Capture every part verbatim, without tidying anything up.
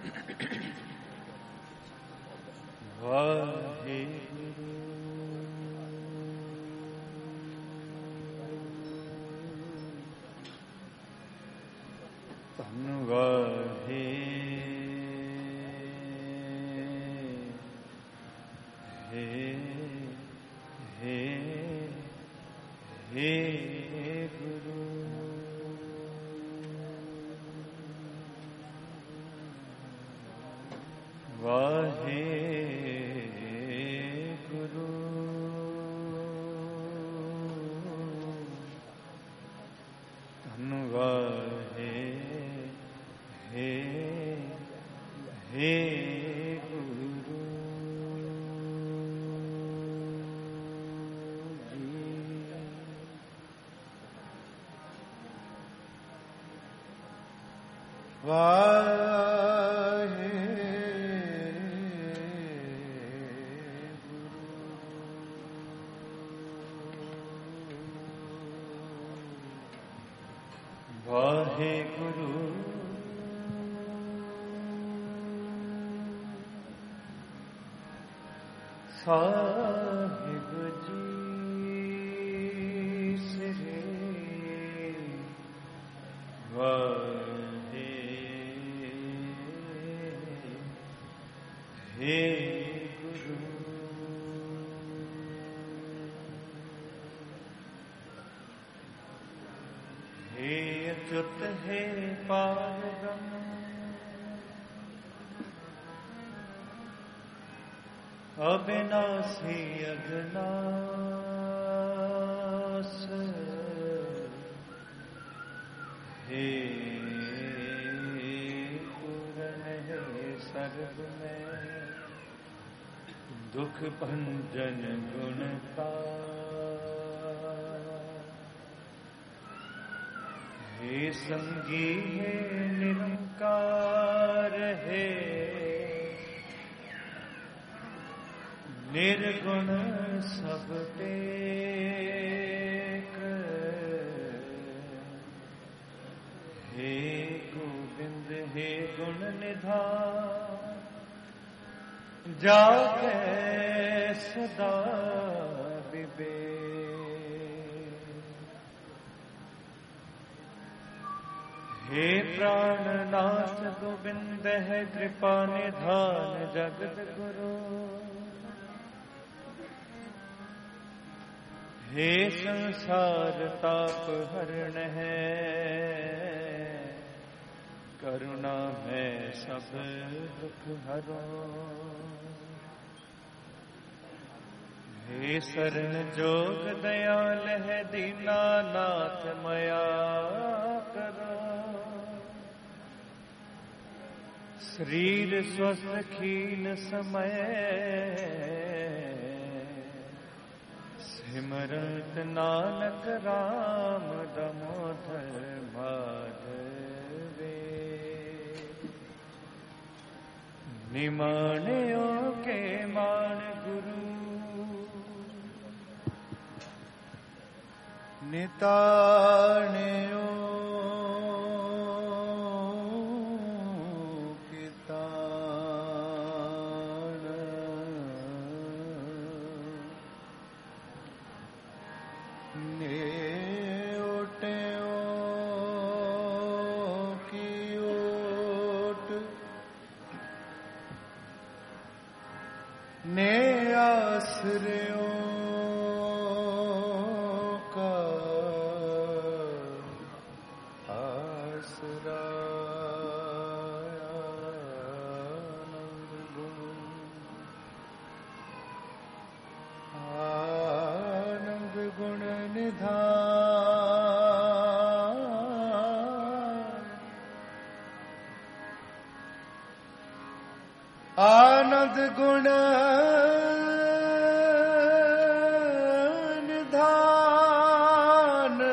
साहिब जी श्री वाहे हे गुरु हे अच्युत हे पारब्रह्म अविनाशी अविनाश हे पूरन है सर्व में दुख भंजन गुणता हे संगी है निरंकार है निर्गुण सब टेक हे गोविंद हे गुण निधान जाके सदा विवेक हे प्राणनाथ गोविंद है कृपा निधान जगत गुरु हे संसार ताप हरण है करुणा है सब दुख हरो हे शरण जोग दयाल है दीनानाथ मया करो शरीर स्वस्थ खीन समय सिमरत नानक राम दामोदर माधवे निमाणियों के मान गुरु निताणियों आनंद गुण निधान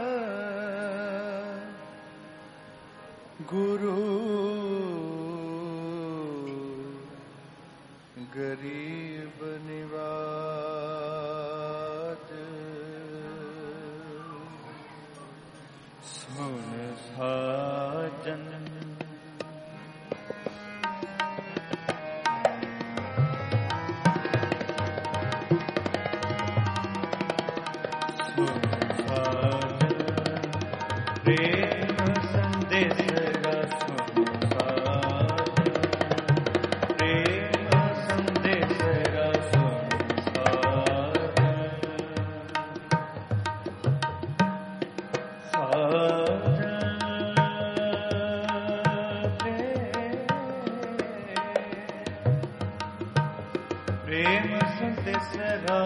गुरु गरीब निवाज सुन साजन प्रेम संदेसरा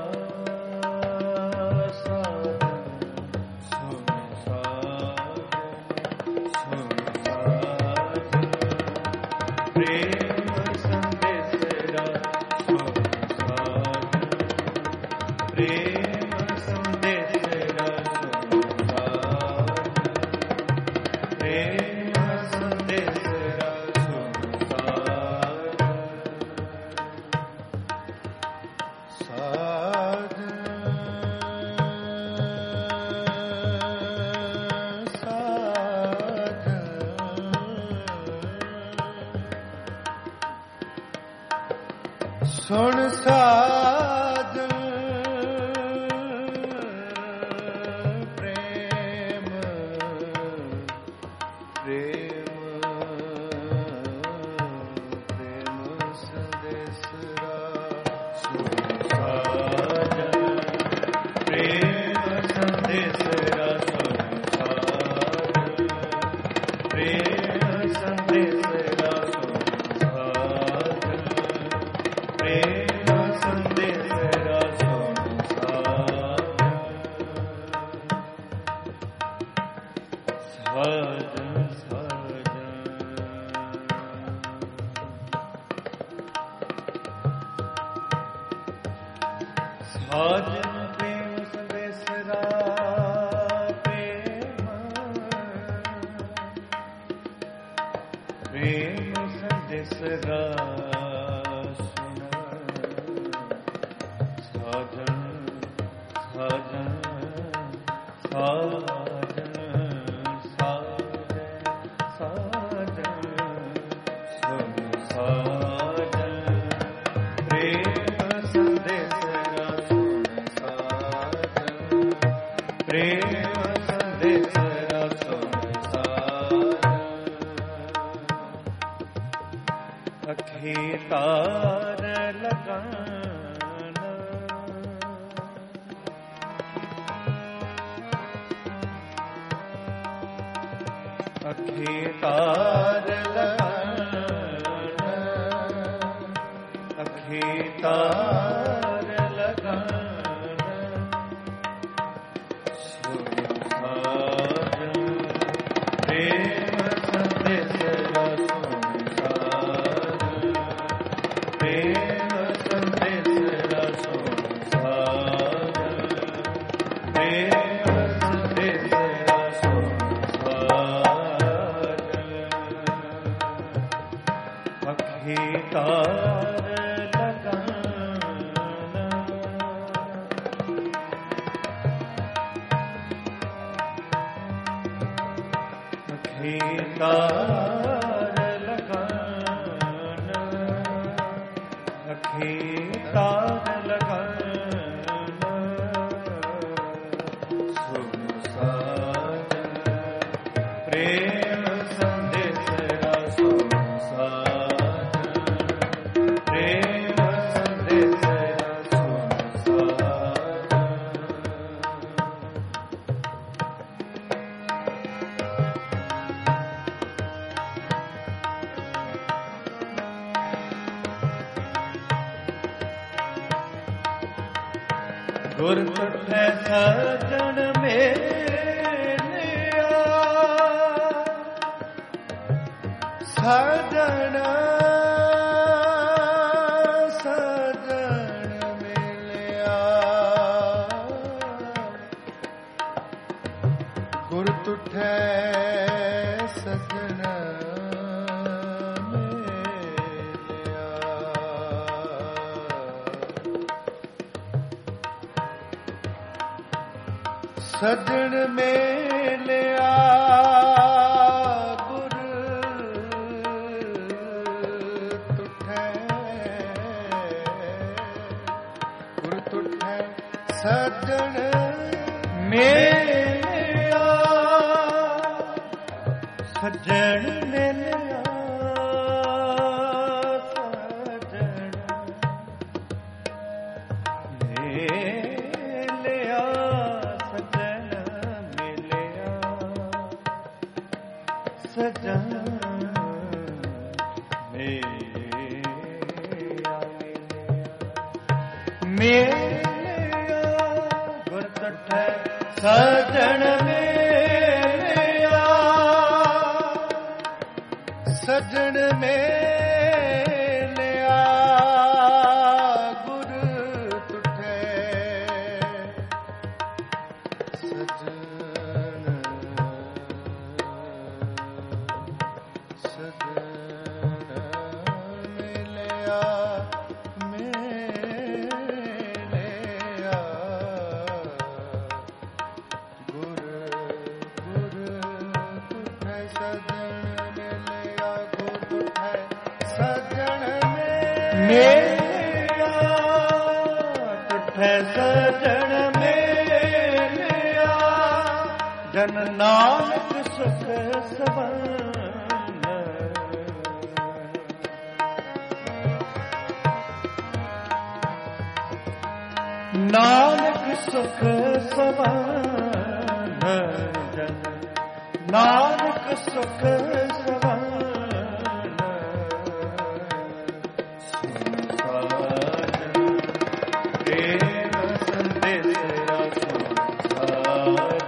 सुन साधन प्रेम प्रेम प्रेम संदेसरा सुन साधन प्रेम संदेसरा सुन साधन प्रेम संदेसरा सुन साधन प्रेम संदेसरा सुन साधन साधन साधन प्रेम संदेसरा प्रेम प्रेम संदेसरा साधन साधन साधन साधन सुन साधन प्रेम संदेसरा सुन साधन प्रेम संदेसरा सुन साधन अखी तार लगाना अखी तार लगाना अखी तार लगाना सुन साधन प्रेम संदेसरा सुन साधन प्रेम संदेसरा सुन साधन प्रेम संदेसरा सुन अखी तार लगाना अखी तार लगाना अखी तार लगाना सुन साधन प्रेम संदेसरा सुन साधन प्रेम संदेसरा सुन साधन गुर तुठे सजन मेलिया सजन सजन मिलिया गुर तुठे सजन सजन मेलिया गुर तुठे गुर तुठे सजन मेलिया सजन मेलिया सजन मेलिया सजन मेलिया ਮੇਲਿਆ ਗੁਰ ਤੁਠੈ ਸਜਣ ਮੇਲਿਆ ਸਜਣ ਮੇਲਿਆ ਗੁਰ ਤੁਠੈ ਸਜਣ ਸਜਣ ਮੇਲਿਆ ਮੇਲਿਆ ਗੁਰ ਗੁਰ ਤੁਠੈ ਸਜਣ ਮੇਲਿਆ ਗੁਰ ਤੁਠੈ ਸਜਣ ਮੇਲਿਆ ਤੁਠੈ ਸਜਣ ਮੇਲਿਆ ਜਨ ਨਾਨਕ ਸੁਖ ਸਵੰਨ ਨਾਨਕ ਸੁਖ ਸਵੰਨ ਜਨ ਨਾਨਕ ਸੁਖ ਸਵੰਨ ਸੰਸਾਰ ਪ੍ਰੇਮ ਸੰਦੇਸਾ ਸੰਸਾਰ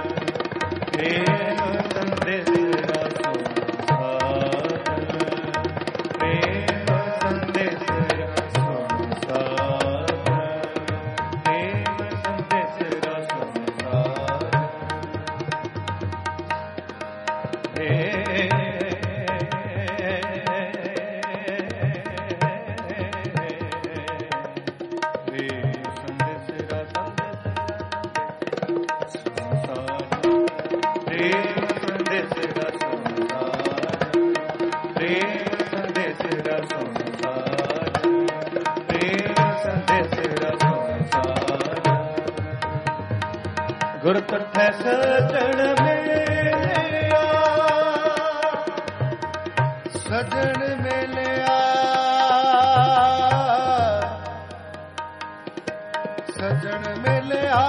ਪ੍ਰੇਮ ਸੰਦੇਸਾ ਸੰਸਾਰ ਪ੍ਰੇਮ ਸੰਦੇਸਾ ਸੰਸਾਰ ਪ੍ਰੇਮ ਸੰਦੇਸਾ ਸੰਸਾਰ ਗੁਰ ਤੁਠੈ ਸਜਣ ਮੇਲਿਆ ਸਜਣ ਮੇਲਿਆ ਸਜਣ ਮੇਲਿਆ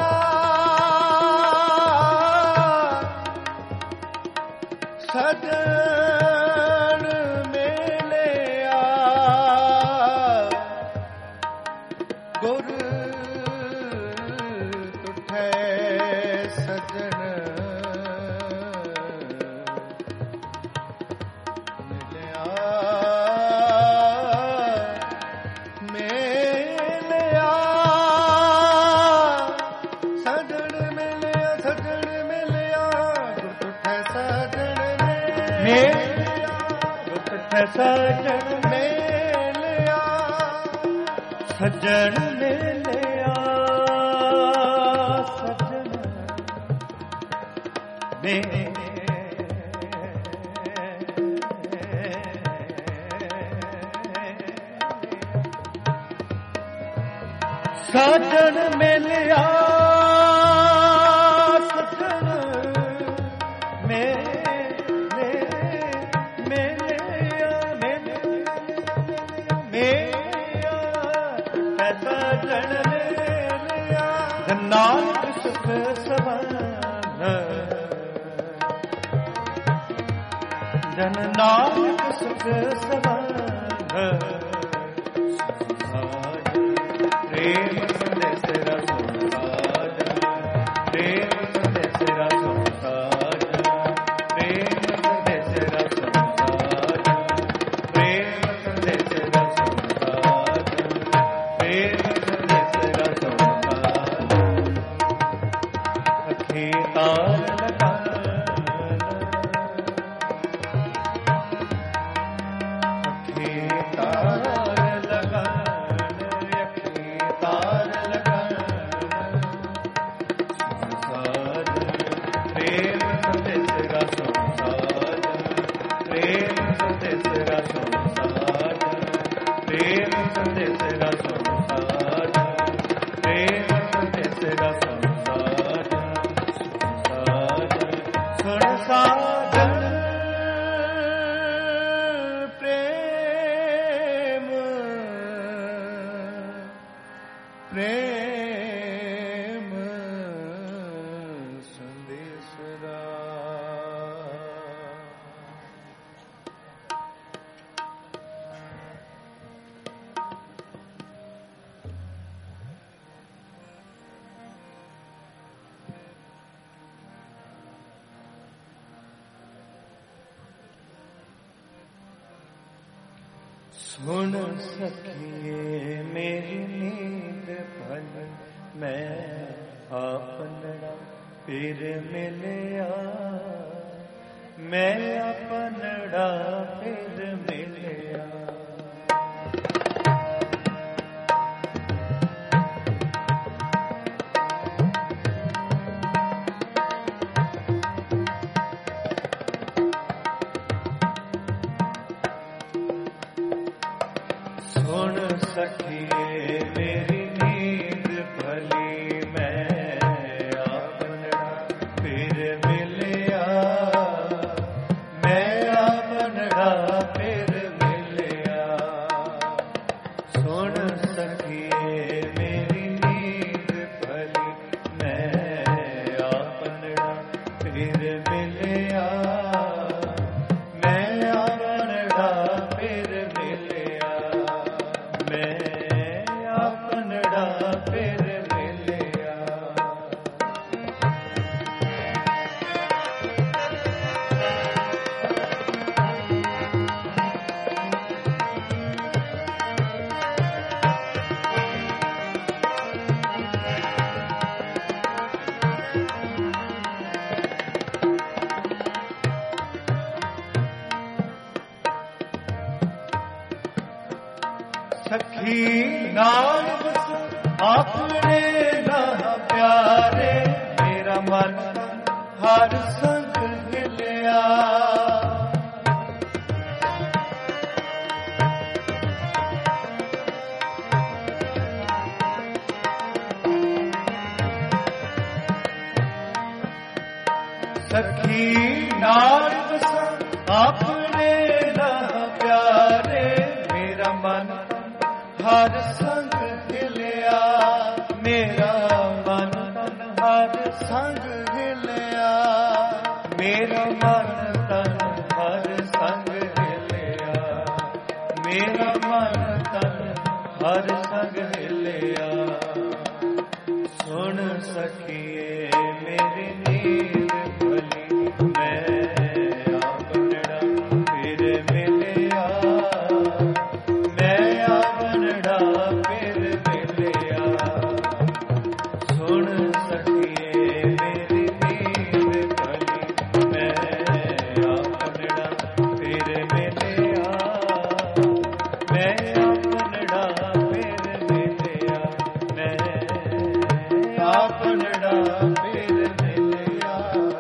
ਸਜਣ ਮੇਲਿਆ ਗੁਰ ਤੁਠੈ ਸਜਣ ਮੇਲਿਆ ਮੇਲਿਆ ਸਜਣ ਮੇਲਿਆ ਸਜਣ ਮੇਲਿਆ ਗੁਰ ਤੁਠੈ ਸਜਣ ਮੇਲਿਆ ਗੁਰ ਤੁਠੈ ਸਜਣ ਮੇਲਿਆ ਸਜਣ ਮੇਲਿਆ ਸਜਣ ਮੇਲਿਆ ਸਜਣ ਮੇਲਿਆ ਸਜਣ ਮੇਲਿਆ ਮੇਲਿਆ ਮੇਲਿਆ ਸਜਣ ਮੇਲਿਆ ਨਾਨਕ ਸੁਖ ਸਵੰਨ ਜਨ ਨਾਨਕ ਸੁਖ ਸਵੰਨ ਪ੍ਰੇਮ ਸੰਦੇਸਾ ਸੰਸਾਰ ਪ੍ਰੇਮ ਸੰਦੇਸਾ ਸੰਸਾਰ ਪ੍ਰੇਮ ਸੰਦੇਸਾ ਸੰਸਾਰ ਪ੍ਰੇਮ ਸੰਦੇਸਾ ਸੰਸਾਰ ਪ੍ਰੇਮ ਸੰਦੇਸਾ ਸੰਸਾਰ ਅਖੇ ਤਾਰ ਲਗਾਨ ਅਖੇ ਤਾਰ ਲਗਾਨ ਅਖੇ ਤਾਰ सुन सखिए मेरी नींद भल मैं आपनड़ा फिर मिलया, मैं आपनड़ा फिर मिलया। सुन सखिए मेरी नींद भली मैं आपनड़ा फिर मिलया, मैं आपनड़ा फिर मिलया। सुन सखिए मेरी नींद भली मैं आपनड़ा फिर मिलया, मैं आपनड़ा फिर मिलया, मैं आपनड़ा फिर मिलया। सखी नाल बस आपने ना प्यारे, मेरा मन हर संग हिलिया। सखी नाल बस आपने ना प्यारे, मेरा मन हर संग हिलिया, मेरा मन तन हर संग हिलिया, मेरा मन तन हर संग हिलिया, मेरा मन तन हर संग हिलिया। सुन सखिए मेरी नींद भली मैं आपनड़ा फिर मिलया, मैं आपनड़ा फिर मिलया। सुन सखिए मेरी नींद भली मैं आपनड़ा फिर मिलया, मैं आपनड़ा फिर मिलया, मैं आपनड़ा फिर मिलया।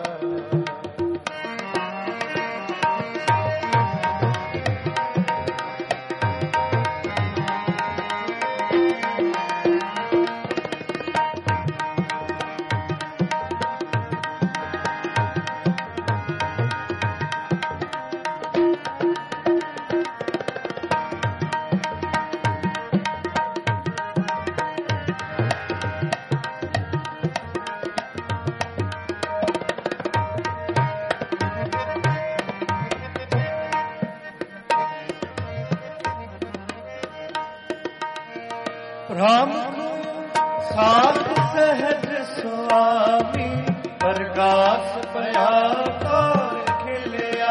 राम को साथ सहज स्वामी, प्रकाश पया कार खिलिया।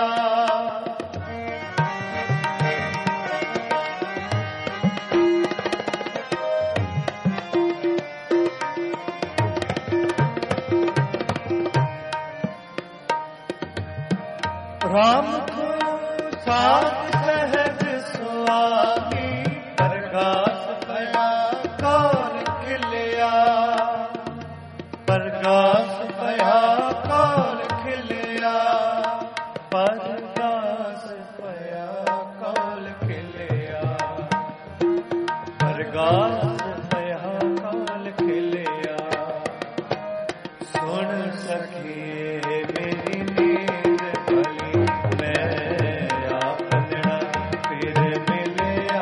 राम को साथ सहज स्वामी, प्रकाश पया कार खिलिया, प्रकाश पया कार खिलिया, प्रकाश पया कार खिलिया, प्रकाश पया कार खिलिया। सुन सखिए मेरी नींद भली मैं आपनड़ा फिर मिलया,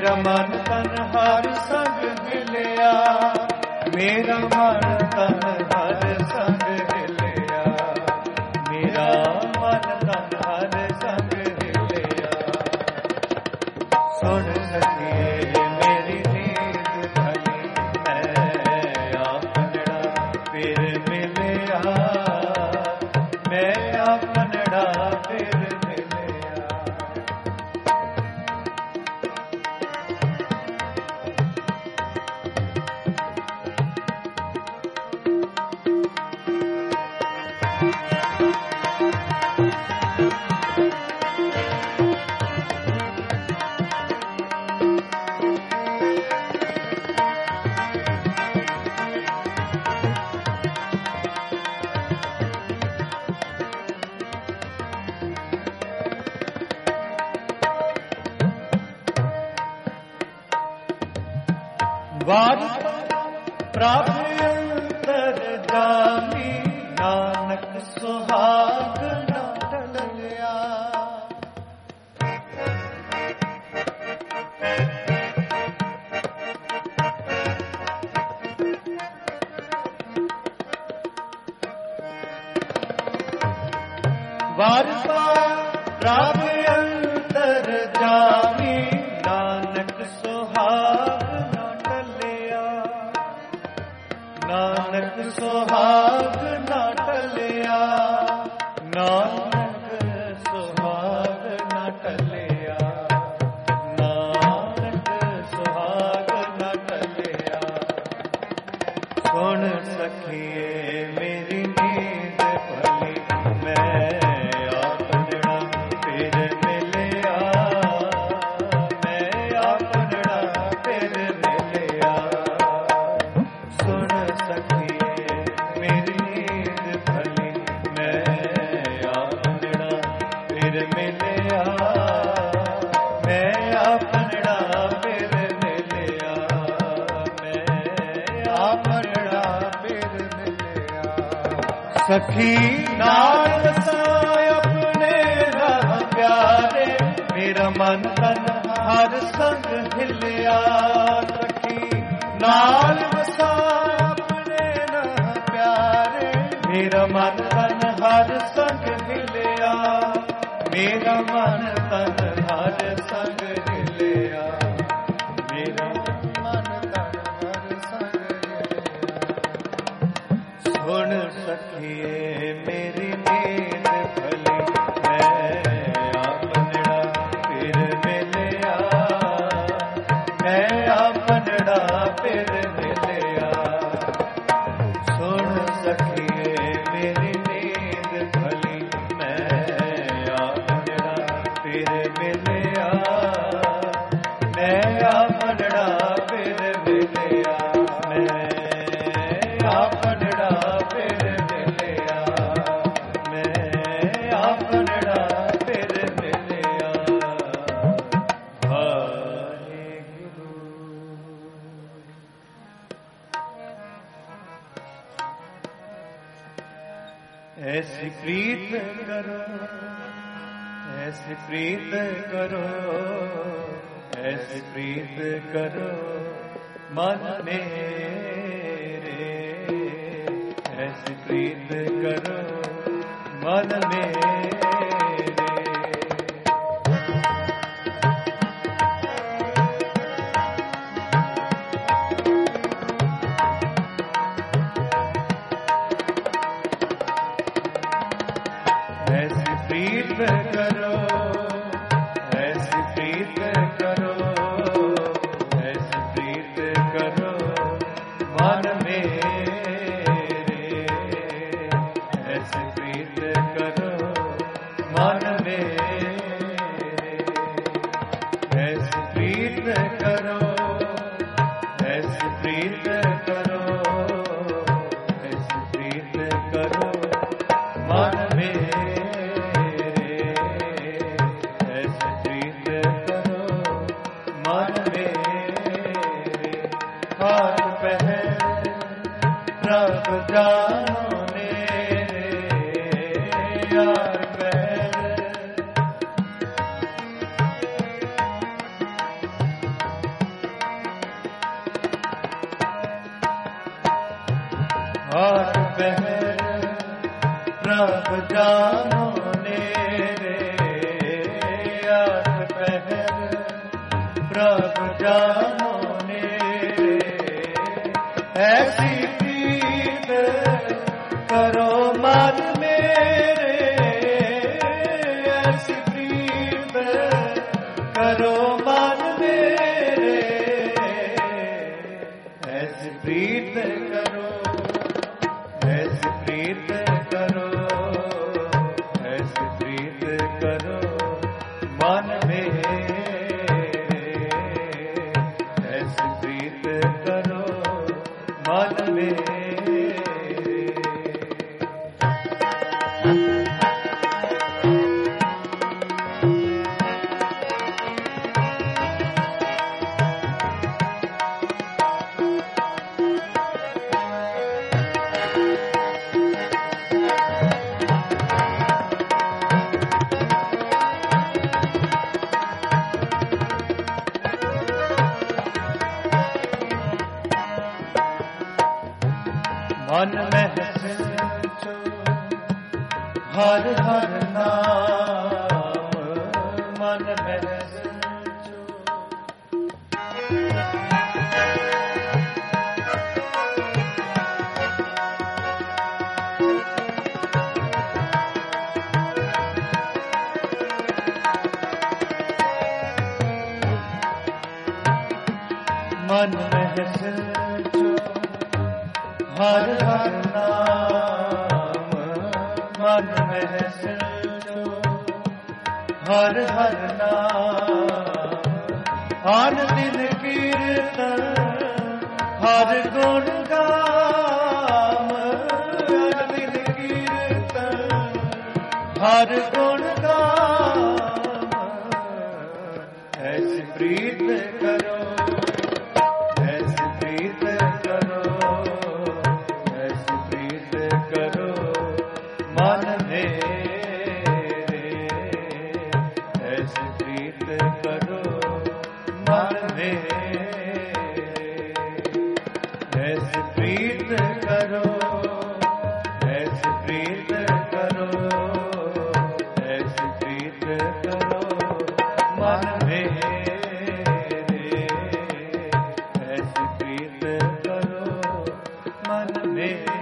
मेरा मन तन हर संग मिलिया, मेरा मन तन हर संग मिलिया, मेरा मन तन हर संग मिलिया। सुन सखिए मेरी नींद भली है, आपनड़ा फिर मिलिया, मैं आपनड़ा फिर मिलिया। वार प्राप्त अंतर जामी, नानक सुहाग न टलिया। वार प्राप्त अंतर जामी, नानक सुहाग नानक सुहाग न टलिया, नानक सुहाग न टलिया, नानक सुहाग न टलिया। सुन सखिए मेरी नींद भली, मैं आपनड़ा फिर मिलिया, मैं आपनड़ा फिर मिलिया। सुन सखिए मेरी नींद भली, मैं आपनड़ा फिर मिलिया, मैं आपनड़ा फिर मिलिया, मैं आपनड़ा फिर मिलिया। सखी नाल वसाए अपने राह प्यारे, मेरा मन तन हर संग हिलिया। सखी नाल वसाए अपने राह प्यारे, मेरा मन तन हर संग हिलिया, मेरा मन तन हर संग हिलिया, मेरा मन तन हर संग हिलिया। सुन सखिए मेरी नींद भली, मैं आपनड़ा फिर मिलिया, मैं आपनड़ा फिर मिलिया। सुन सखिए मेरी नींद भली, मैं आपनड़ा फिर मिलिया, मैं आपनड़ा फिर मिलिया, मैं आपनड़ा फिर मिलिया, मैं आपनड़ा फिर मिलिया। वाहेगुरु। ऐसी प्रीत करो, ऐसी प्रीत करो, ऐसी प्रीत करो मन मेरे, ऐसी प्रीत करो मन मेरे। ऐसी प्रीत करो, ऐसी प्रीत करो, ऐसी प्रीत करो मन मेरे, ऐसी प्रीत करो मन मेरे। ऐसी प्रीत करो, ऐसी प्रीत करो, ऐसी प्रीत करो मन मेरे, ऐसी प्रीत करो मन मेरे। हाथ पहर रब जानो मेरे, यार पहर हाथ पैर प्रभ जानो नेरे, हाथ पैर प्रभ जानो नेरे, ऐसी प्रीत करो मन मेरे, ऐसी प्रीत करो मन मेरे, ऐसी प्रीत करो, ऐसी प्रीत करो, ऐसी प्रीत करो मन मेरे, ऐसी प्रीत करो मन मेरे। मन में सोचो हर हर नाम, मन में सोचो मन में सोचो हर हर नाम, मन में सोचो हर हर नाम, आन दिन कीर्तन हर गुण गाम, आन दिन कीर्तन हर गुण गाम, ऐसी प्रीत करो, ऐसी प्रीत करो, करो मन मेरे, ऐसी प्रीत करो मन मेरे, ऐसी प्रीत करो, ऐसी प्रीत करो, ऐसी प्रीत करो मन मेरे, ऐसी प्रीत करो मन मेरे।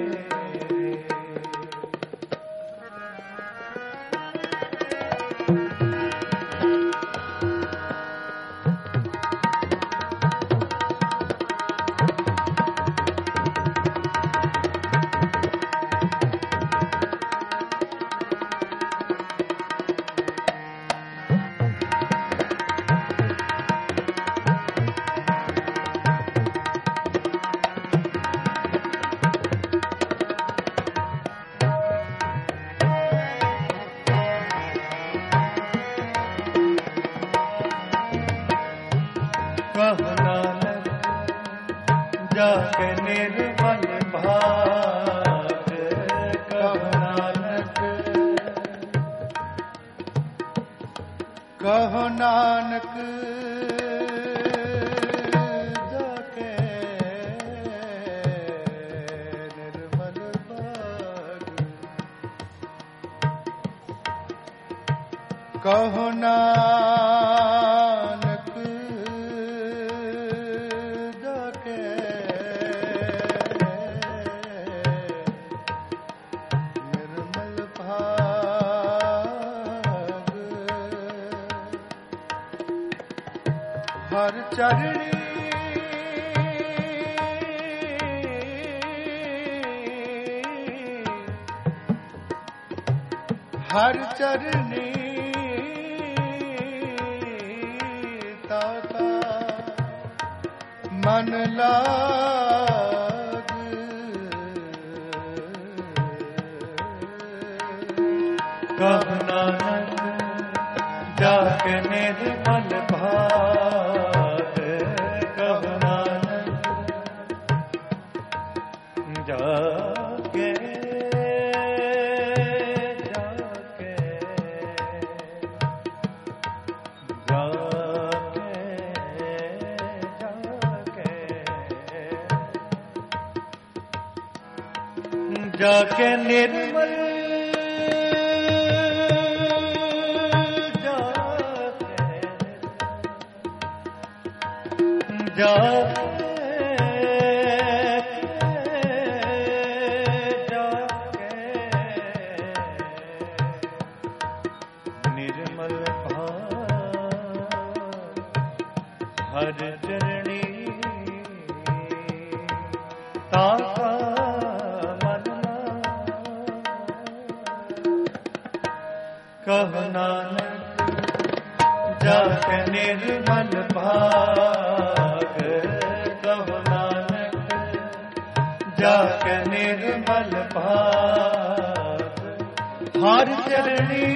कहो नानक जाके निर्मल भाग, कहो नानक, कहो नानक जाके निर्मल भाग, कहो नानक जाके निर्मल भाग, हर चरणी हर चरणी ताका मन लाग, कहो नानक जाके निर्मल भाग, कहो नानक जाके जाके निर्मल जाके जाके निर्मल हर चरणी ताका मनना कह नानक जाके निर्मल भाग कह नानक जाके निर्मल भाग हर चरणी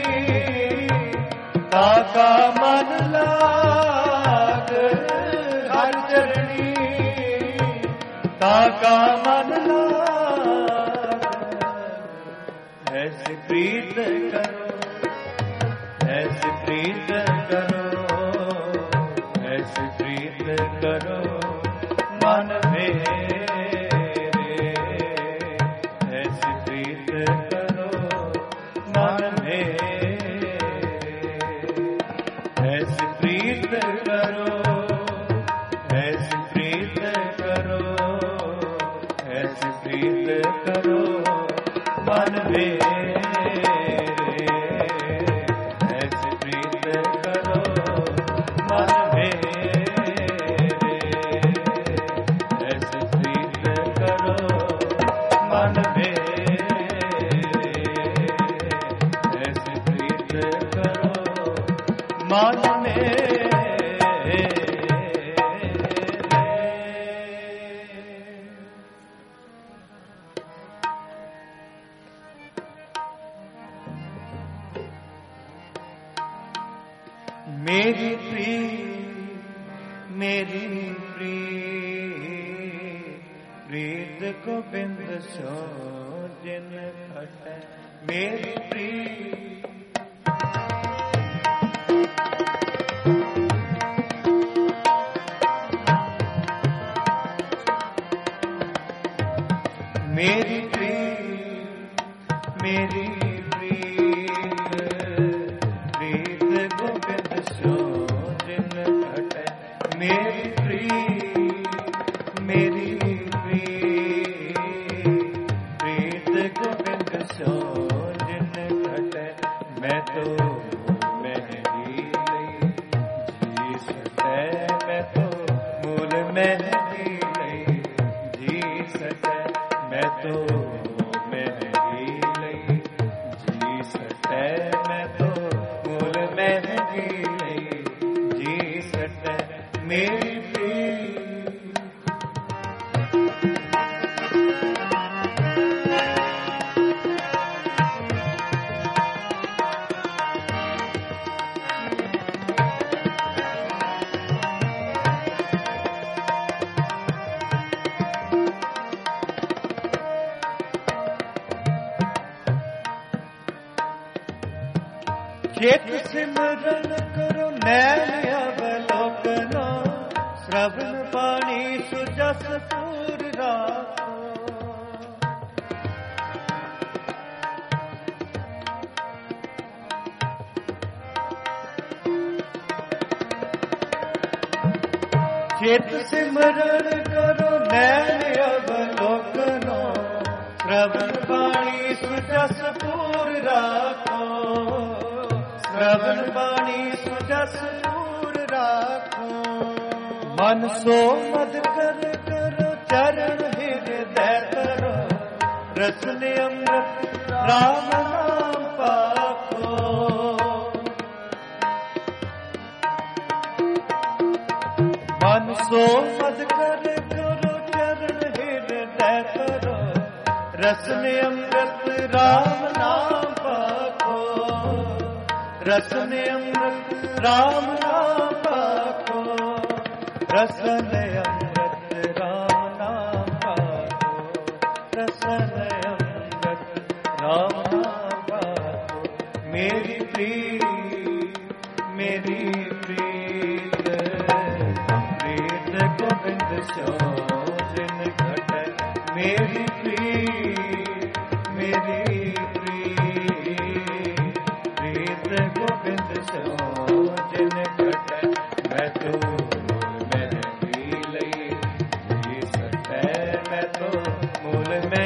ताका मन लाग हर चरणी ताका मन लाग ऐसे प्रीत करो ऐसे प्रीत करो ऐसे प्रीत करो मन मेरे ऐसे प्रीत करो मन मेरे ऐसे प्रीत करो ऐसे प्रीत करो ऐसे प्रीत करो मन मेरे ऐसे प्रीत करो मन मेरे ऐसे प्रीत करो मन मेरे ऐसे प्रीत करो मन मेरे। मेरी प्रीत मेरी प्रीत प्रीत गोविंद सो जिन खटे मेरी प्रीत मेरी प्रीत मेरी मेरी प्रीत मेरी प्रीत प्रीत गोविंद सो जिन घटे मैं तो मेहंदी लई जी सके मैं तो मूल मेहंदी लई जी सके मैं तो मेहंदी लई जी सके मैं तो मूल मेहंदी लई जी सके मेरी चेत सिमरन करो नैन अवलोकना श्रवण पाणी सुजस पूर राखो चेत सिमरन करो नैन अवलोकना श्रवण पाणी सुजस पूर राखो श्रवण पाणी सुजस पूर राखो मन सो मद कर करो चरण हृदय करो रसन अमृत राम नाम पाखो मन सो मद कर करो चरण हृदय करो रसन अमृत राम नाम पाखो रसन अमृत राम नाम पाखो रसन अमृत राम नाम पाखो रसन अमृत राम नाम पाखो मेरी प्रीत मेरी प्रीत प्रीत गोविंद सो जिन घटे मेरी प्रीत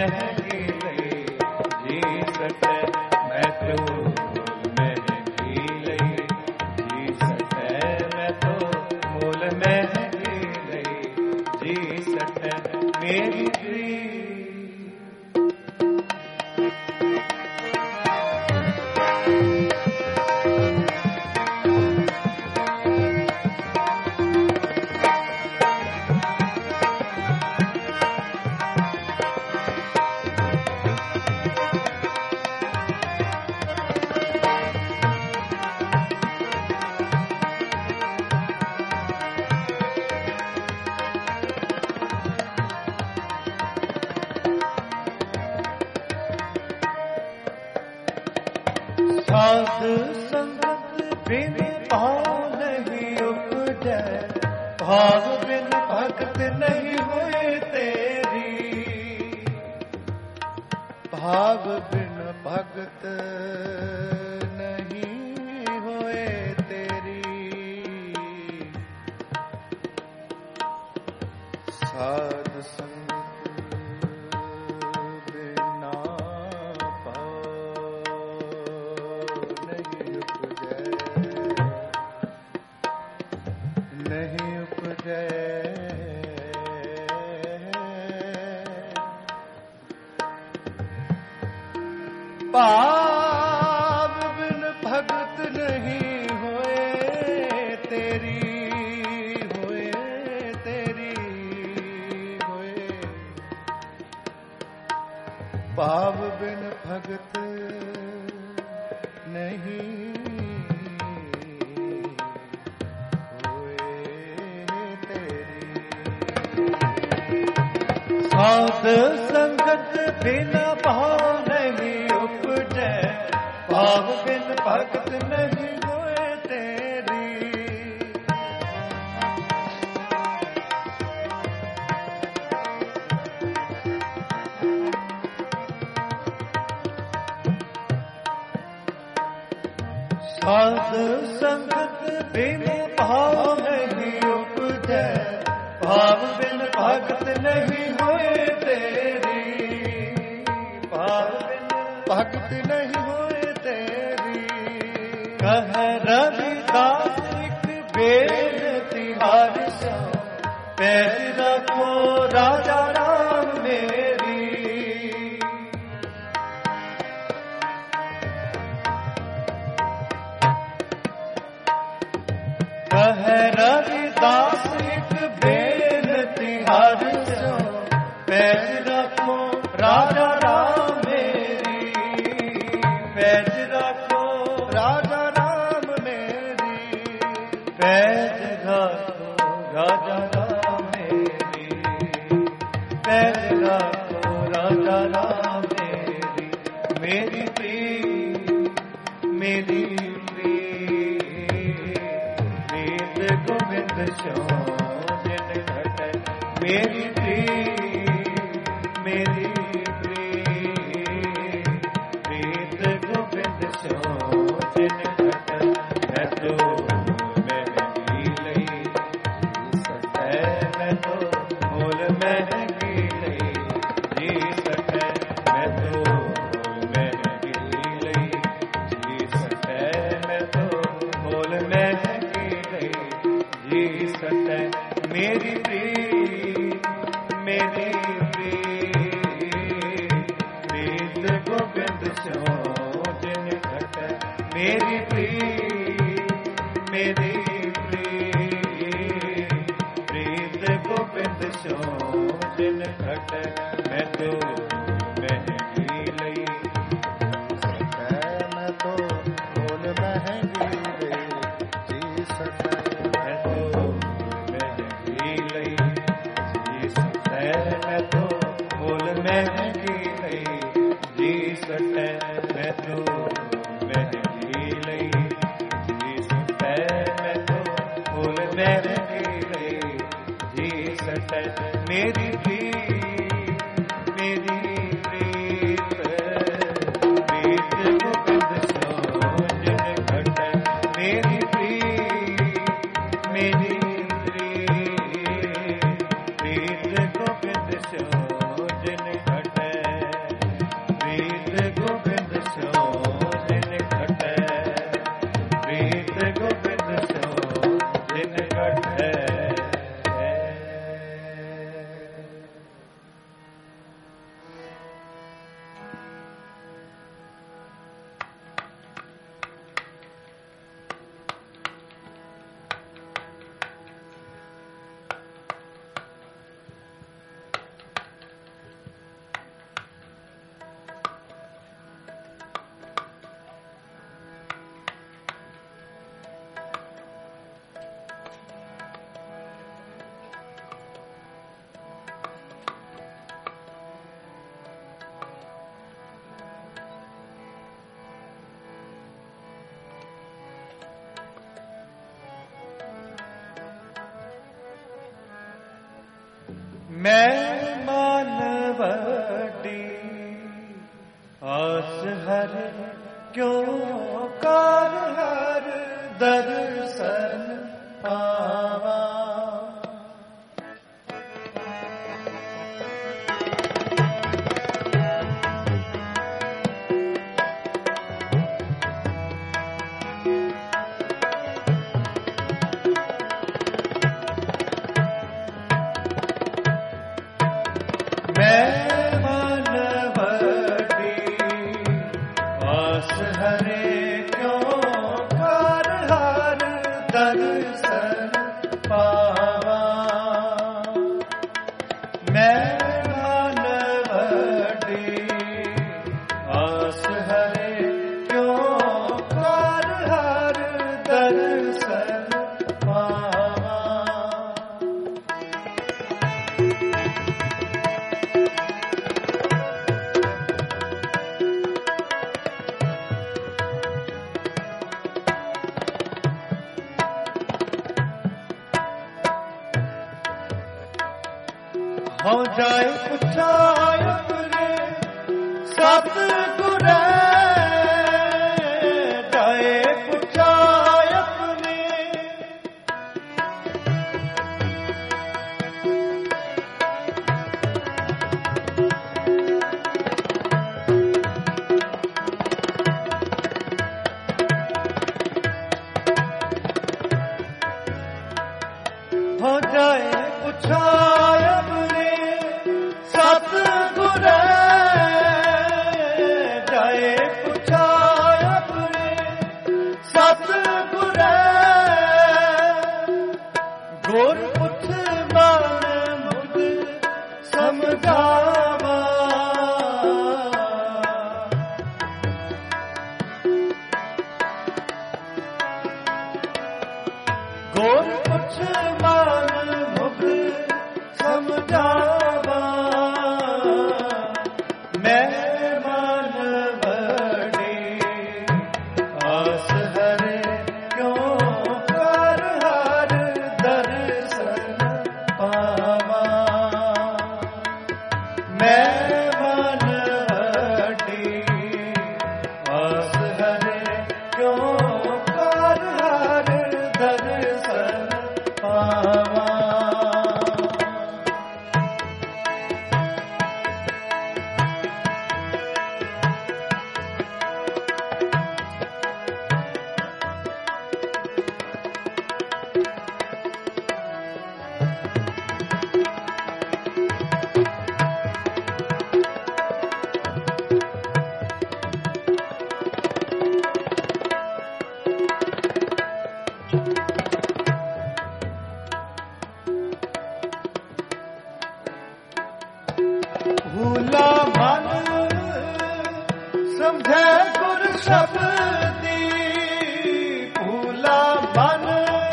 महंगी लई जी सटे मैं तो मूल महंगी लई जी सटे मैं तो मूल महंगी लई जी सटे मेरी साध संगत बिन भाव नहीं उपजै भाव बिन भगत नहीं होए तेरी भाव बिन भगत नहीं होए तेरी साध संगत नहीं उपजै भाव बिन भगत नहीं होए तेरी होए तेरी होए भाव बिन भगत नहीं साध संगत बिन भाव नहीं उपजै भाव बिन भगत नहीं होए तेरी साध संगत बिन भाव नहीं उपजै भाव बिन भगत नहीं होए तेरी भाव बिन भगत नहीं होए तेरी कह रविदास एक बेनती हर सो पैर रखो राजा राम मेरी कह रविदास एक बेनती हर सो पैर रखो राजा राम मेरी पैर रखो राजा राम मेरी पैर रखो राजा राम मेरी पैर रखो राजा राम मेरी मेरी प्रीत मेरी प्रीत प्रीत गोविंद शो मेरी प्रीत मेरी प्रीत प्रीत गोविंद सो जिन घट मैं तो महंगी लई सटे मैं तो मूल महंगी लई जी सटे मैं तो मूल महंगी लई जी सटे मैं तो मूल महंगी लई जी सटे मेरी प्रीत मेरी प्रीत प्रीत गोविंद सो जिन घट मेरी प्रीत मेरी प्रीत प्रीत गोविंद सो जिन घट मैं तो महंगी लई सटे मैं तो मूल महंगी लई जी सटे मैं तो महंगी लई मैं तो मूल महंगी लई जी सटे मैं तो महंगी लई जी सटे मैं तो मूल महंगी लई जी सटे मेरी प्रीत मेरी प्रीत प्रीत गोविंद सो जिन घट मेरी प्रीत मेरी प्रीत प्रीत गोविंद सो जिन घट मैं मान वड्डी आस हर क्यों कर हर दर्शन पावा। हो जाए पुछाय अपने सतगुर जाए पुछाय अपने हो जाए पुछाय अपने सतगुर जाए पुछाय अपने सतगुर गुर पुछ मान मुद समझावा। गुर पुछ मान मुद समझावा। मैं मान वड्डी आस हरे क्यों कर हर दर्शन पावा। मैं मान वड्डी आस हरे क्यों कर हर दर्शन पावा। भूला मन समझे गुर शब्दी भूला मन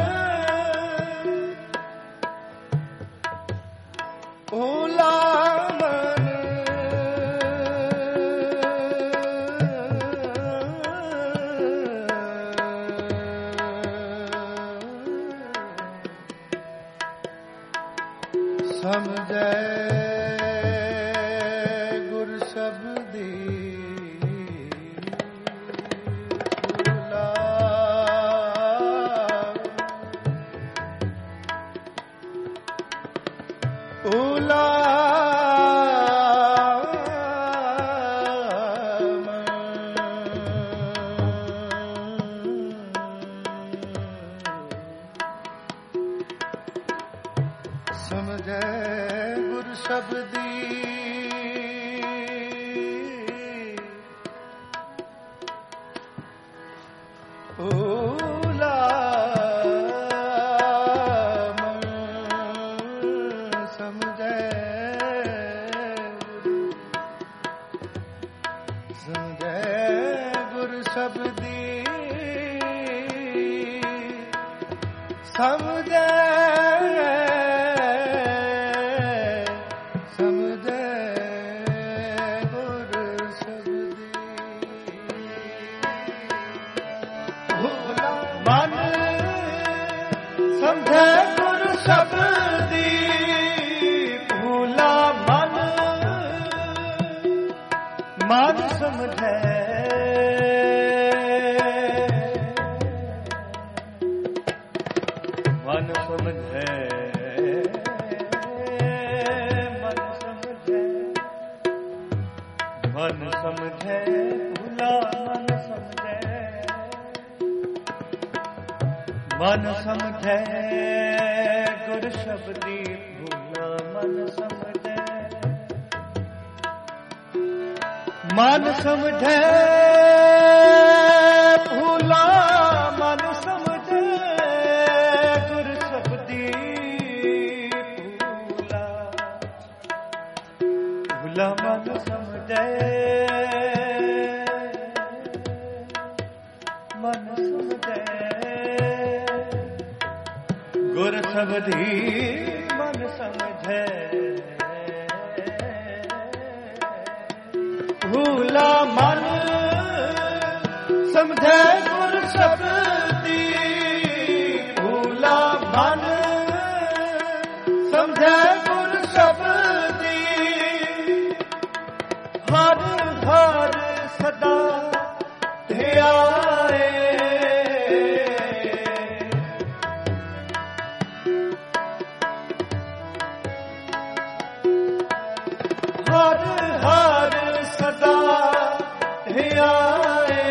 भूला मन समझे भूला समझे गुर शब्दी भूला समझे गुर शब्दी समझे समझे गुर शब्दी भूला मन समझे गुर शब्दी भूला मन समझे मन समझे मन समझे मन समझे भूला मन समझे मन समझे गुर शब्दी भूला मन समझे मन समझे भूला मन समझे गुर शब्दी भूला भूला मन समझे मन समझे गुर शब्दी मन समझे भूला मन समझे गुर शब्दी भूला मन समझे गुर शब्दी हर हर सदा ध्याए हर हर सदा ध्याए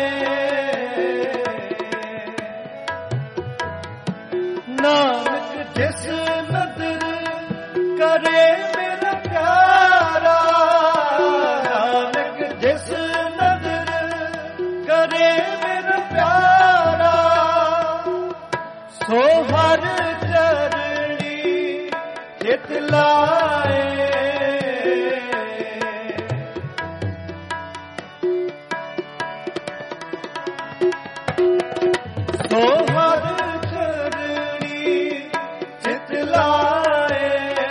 नानक जिस नदर करे मेरा प्यारा नानक जिस नदर करे मेरा प्यारा सो हर चरणी चित लाए सो हर चरणी चित लाए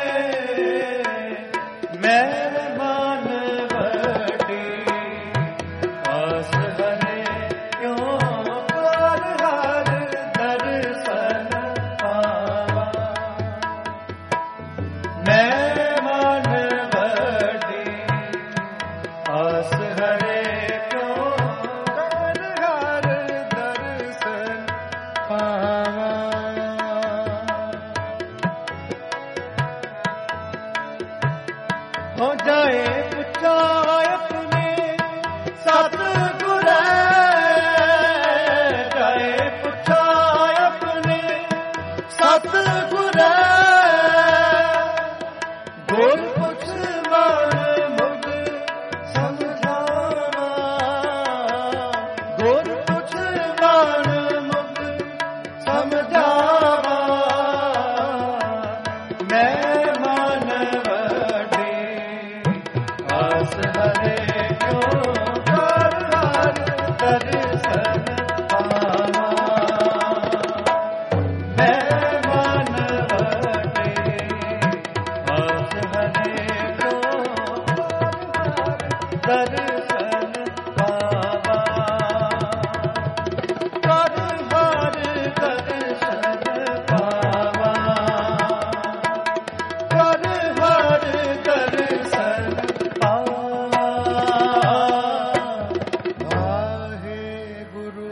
मेरे मन बड़ी आस हरे क्यों कर हर दर्शन पावा मेरे मन बड़ी आस हरे क्यों कर हर दर्शन पावा हो जाए पुछा अपने सतगुर जाए पुछा अपने सतगुर गुर पुछ मन मुग समझावा गुर पुछ मन मुग समझावा मैं मन बड़ी आस हरे क्यों कर हर दर्शन पावा मैं मन बड़ी आस हरे क्यों कर हर दर्शन पावा कर हर दर्शन पावा कर हर दर्शन पावा वाहे गुरु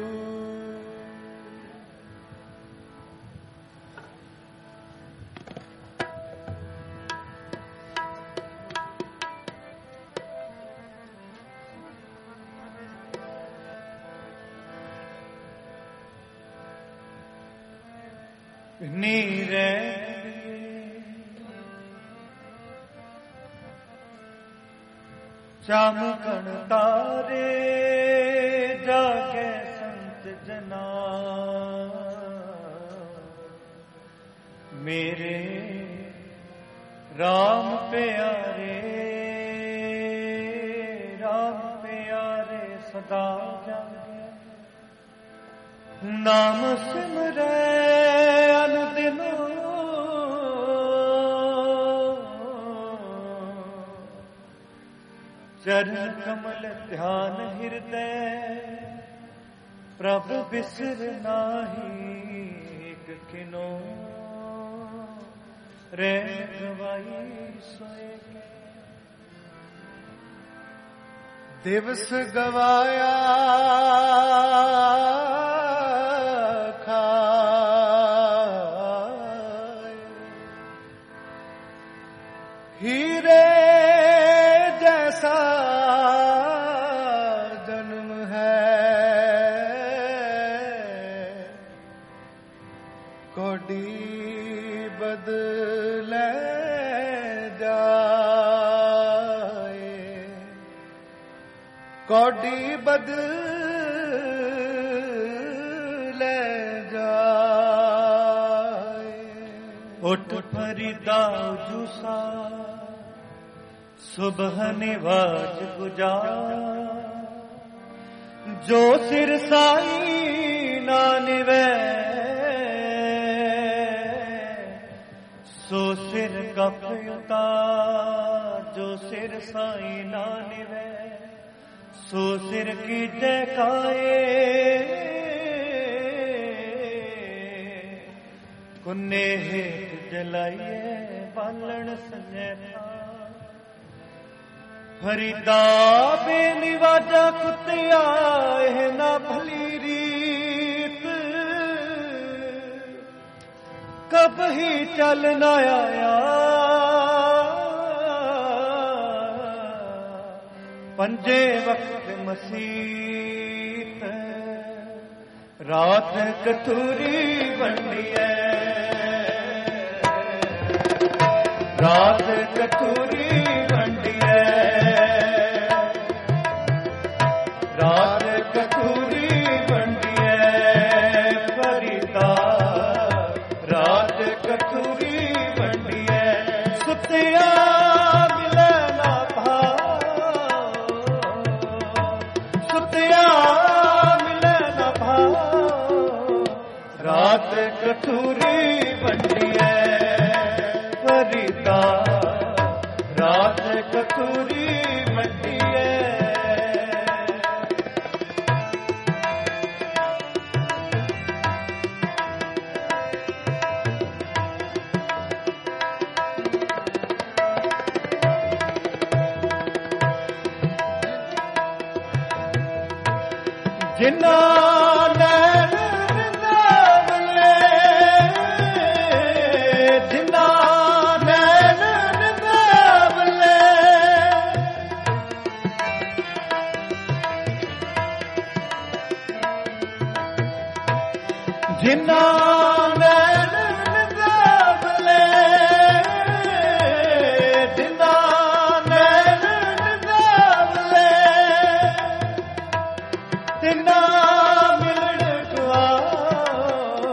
नीरे चमकन तारे जागे संत जना मेरे राम प्यारे राम प्यारे सदा जागे नाम सिमरे अनुदिनो चरण कमल ध्यान हृदय प्रभु बिसर नाही एक किनो रे गवाई सोए ਦਿਵਸ ਗਵਾਇਆ ਖਾਏ, ਹੀਰੇ ਜੈਸਾ ਜਨਮ ਹੈ, ਕੋਡੀ ਬਦਲੇ ਕੌਡੀ ਬਦਲੇ ਜਾਏ। ਉੱਠ ਫਰੀਦਾ ਜੂਸਾ ਸੁਬਹ ਨਿਵਾਜ ਗੁਜਾਰ, ਜੋ ਸਿਰ ਸਾਈ ਨਾ ਨਿਵੈ ਸੋ ਸਿਰ ਕਪ ਉਤਾਰ, ਜੋ ਸਿਰ ਸਾਈ ਨਾ ਨਿਵੈ ਸੋ ਸਿਰ ਕੀ ਟਕਾਏ। ਕੁੰਨੇ ਹੇਠ ਜਲਾਈਏ ਬਾਲਣ ਸੰਜੈਤਾ, ਫਰੀਦਾ ਬੇਨਿਵਾਜਾ ਕੁੱਤਿਆ ਇਹ ਨਾ ਭਲੀ ਰੀਤ, ਕਬ ਹੀ ਚੱਲ ਨਾ ਆਇਆ ਪੰਜੇ ਵਕਤ ਮਸੀਤ, ਰਾਤ ਕਤੂਰੀ ਵੰਡੀਐ, ਰਾਤ ਕਤੂਰੀ ਵੰਡੀਐ, ਰਾਤ ਕਤੂਰੀ ਵੰਡੀਐ, ਫਰੀਦਾ ਰਾਤ ਕਤੂਰੀ ਵੰਡੀਐ। ਸੁੱਤਿਆ ਮਿਲੈ ਨਾ ਭਾਉ, ਸੁੱਤਿਆ ਮਿਲੈ ਨਾ ਭਾਉ, ਰਾਤ ਕਤੂਰੀ ਵੰਡੀਐ, ਫਰੀਦਾ ਰਾਤ ਕਤੂਰੀ ਵੰਡੀਐ। ਜਿਨ੍ਹਾਂ ਨੈਣ ਨਿੰਦਾਵਲੇ, ਜਿਨ੍ਹਾਂ ਨੈਣ ਨਿੰਦਾਵਲੇ, ਜਿਨ੍ਹਾਂ ਨੈਣ ਨਿੰਦਾਵਲੇ, ਜਿਨ੍ਹਾਂ ਨੈਣ ਨਿੰਦਾਵਲੇ, ਤਿੰਨਾ ਮਿਲਣ ਕੁਆਓ,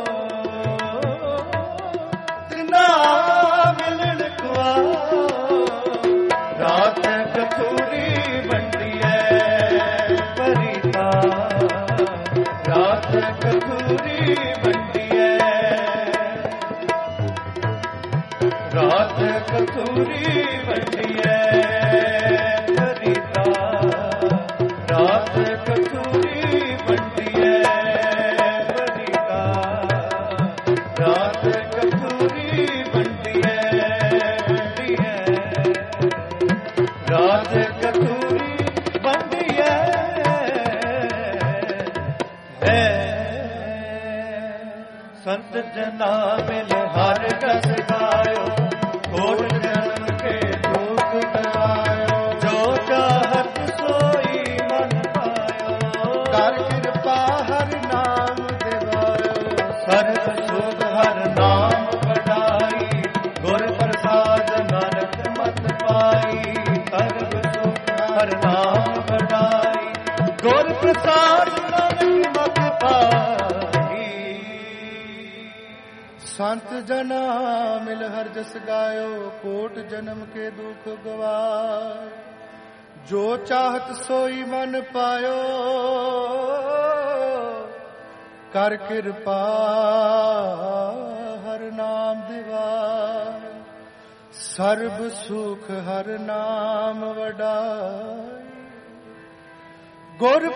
ਤਿੰਨਾ ਮਿਲਣ ਕੁਆਓ, ਰਾਤ ਕਤੂਰੀ ਵੰਡੀਐ, ਫਰੀਦਾ ਰਾਤ ਕਤੂਰੀ ਵੰਡੀਐ, ਰਾਤ ਕਤੂਰੀ ਵੰਡੀਐ, ਫਰੀਦਾ ਰਾਤ ਕਤੂਰੀ ਵੰਡੀਐ, ਫਰੀਦਾ ਰਾਤ ਕਤੂਰੀ ਵੰਡੀਐ, ਵੰਡੀਐ, ਰਾਤ ਕਤੂਰੀ ਵੰਡੀਐ ਹੈ। ਸੰਤ ਜਨਾ ਮਿਲ ਹਰ ਰਸ ਗਾਇਓ, ਕੋਟ ਜਨਮ ਕੇ ਦੁਖ ਗਵਾਇਓ, ਜੋ ਚਾਹਤ ਸੋਈ ਮਨ ਪਾਇਓ, ਕਰ ਕਿਰਪਾ ਹਰ ਨਾਮ ਦਿਵਾਇਓ, ਸਰਬ ਸੁਖ ਹਰ ਨਾਮ ਵਡਾਈ, ਗੁਰ ਪ੍ਰਸਾਦ ਨਾਨਕ ਮਤ ਪਾਈ, ਸਰਬ ਸੁਖ ਹਰ ਨਾਮ ਵਡਾਈ, ਗੁਰ ਪ੍ਰਸਾਦ ਨਾਨਕ ਮਤ ਪਾਈ। ਸੰਤ ਜਨਾ ਮਿਲ ਹਰ ਜਸ ਗਾਇਓ, ਕੋਟ ਜਨਮ ਕੇ ਦੁਖ ਗਵਾਏ, ਜੋ ਚਾਹਤ ਸੋਈ ਮਨ ਪਾਇਓ, ਕਰ ਕਿਰਪਾ ਹਰ ਨਾਮ ਦਿਵਾਏ, ਸਰਬ ਸੁਖ ਹਰ ਨਾਮ ਵਡਾਈ, ਗੁਰ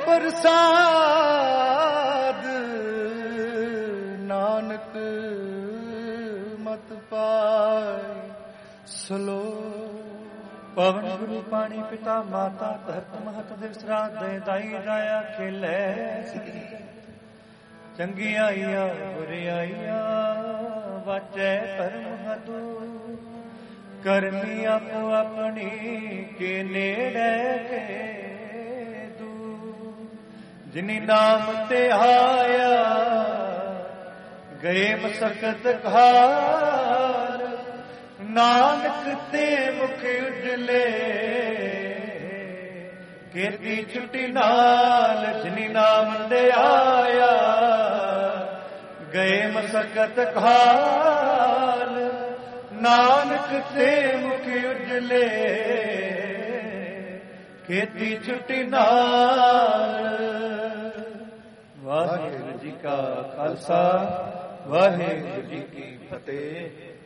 ਪ੍ਰਸਾਦ ਨਾਨਕ ਮਤ ਪਾਈ। ਸਲੋਕ ਪਵਨ ਗੁਰੂ ਪਾਣੀ ਪਿਤਾ ਮਾਤਾ ਧਰਤ ਮਹਤ ਦਿਵਸਰਾ ਦੇ ਦਾਈ ਦਾਇਆ ਖੇਲੇ ਚੰਗਿਆਈਆ ਬੁਰਿਆਈਆ ਵਾਚੈ ਧਰਮ ਹਦੂ ਕਰਮੀ ਆਪੋ ਆਪਣੀ ਕੇ ਨੇੜੇ ਕੇ ਦੂ ਜਿਨੀ ਨਾਮ ਤੇ ਆਇਆ ਗਏ ਮਸਕਤ ਘਾਰ ਨਾਨਕ ਤੇ ਮੁਖ ਉਜਲੇ ਕੀਤੀ ਛੁੱਟੀ ਨਾਲ ਜਿਨੀ ਨਾਮ ਤੇ ਆਇਆ ਗਏ ਮਸਕਤ ਘਾਰ ਨਾਨਕ ਤੇ ਮੁਖ ਉਜਲੇ ਕੀਤੀ ਛੁੱਟੀ ਨਾਲ। ਵਾਹਿਗੁਰੂ ਜੀ ਕਾ ਖਾਲਸਾ ਵਾਹਿਗੁਰੂ ਜੀ ਕੀ ਫਤਿਹ।